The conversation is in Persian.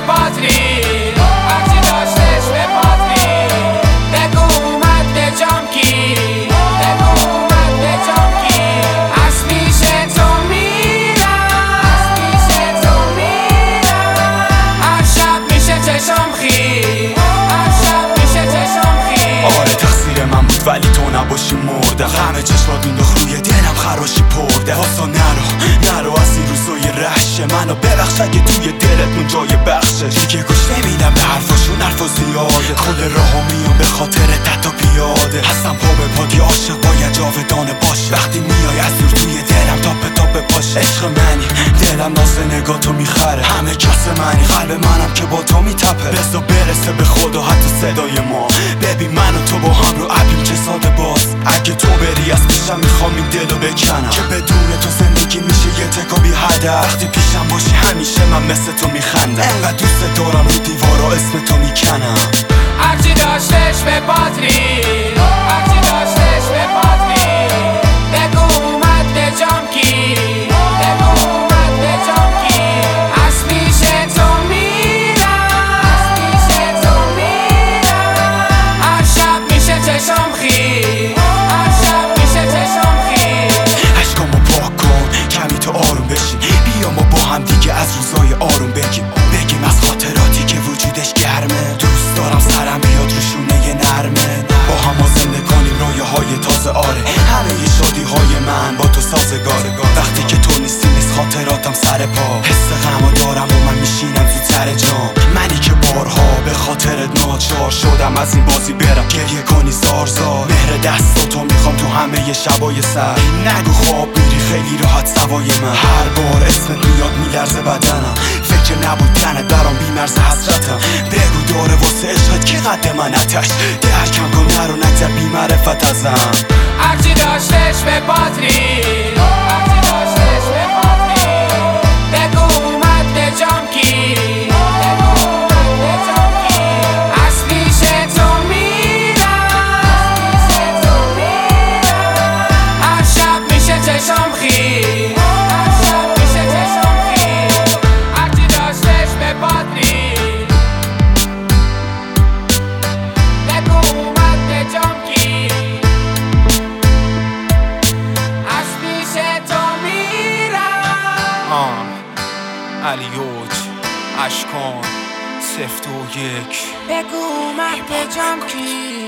پاتری هرچی داشتش به پاتری بگو اومد به جام کی بگو اومد به جام کی از پیش تو میرم از پیش تو میرم هر شب میشه چشم خیره هر شب میشه چشم خیره آره تقصیر من بود ولی تو نباشی مردم همه چشمات مینداخت روی دلم خراشی پرده واسا نرو از این روزای رهشه منو ببخش اگه توی دلتون جای بخشه دیگه گوش نمیدم به حرفاشون حرفا زیاده خود راهو میام به خاطر تا پیاده هستم پا به پا عاشق باید جاودانه باشه وقتی میای از دور توی دلم تاپ باشه عشق منی دلم ناز نگاه میخره همه کس منی قلب منم که با تو میتپه بزا برسه به خدا حتی صدای ما ببین من و تو با هم رو عبیم چه ساده باز اگه تو بری از پیشم میخوام این دلو بکنم که بدون تو زندگی میشه یه تکا بی هدف وقتی پیشم باشی همیشه من مثل تو میخندم انقدر دوست دارم رو دیوارا اسم تو میکنم هرچی داشتش به پاتری هرچی داشتش به پاتری بگو اومد به جام کی بگو اومد به جام کی از پیش تو میرم از پیش تو میرم هر شب میشه چشم خیره هر شب میشه چشم خیره عشقامو پاک کن کمی تو آروم بشین بیا ما با هم دیگه از روزای آروم بگیم از خاطراتی که وجودش گرمه دوست دارم سرم بیاد روشونه نرمه با هم زنده کنیم رویاهای تازه آره همه ی شادی های من با تو سازگاره وقتی که تو نیستی نیست خاطراتم سر پا حس غمو دارم و من میشینم زودتر جام منی که بارها به خاطرت ناچار شدم از این بازی برم گریه کنی زار مهر دستاتو میخوام تو همه ی شبای سر نگو خواب میری خیلی راحت سوای من هر بار اسمت میاد میلرزه بدنم فکر نبود تنت برام بیمرز حسرتم بگو داره واسه عشقت که قد من آتش درکم کن نرو نگذر بی معرفت ازم هرچی داشتش به پاتری هرچی داشتش به پاتری بگو اومد به جام کی بگو اومد به جام کی از پیش تو میرم از پیش تو میرم هر شب میشه چشم خیره هر شب میشه چشم خیره هرچی داشتش به پاتری بگو اومد به جام کی از پیش تو میرم علیوج اشکان 0 2 1 بگو اومد به جام کی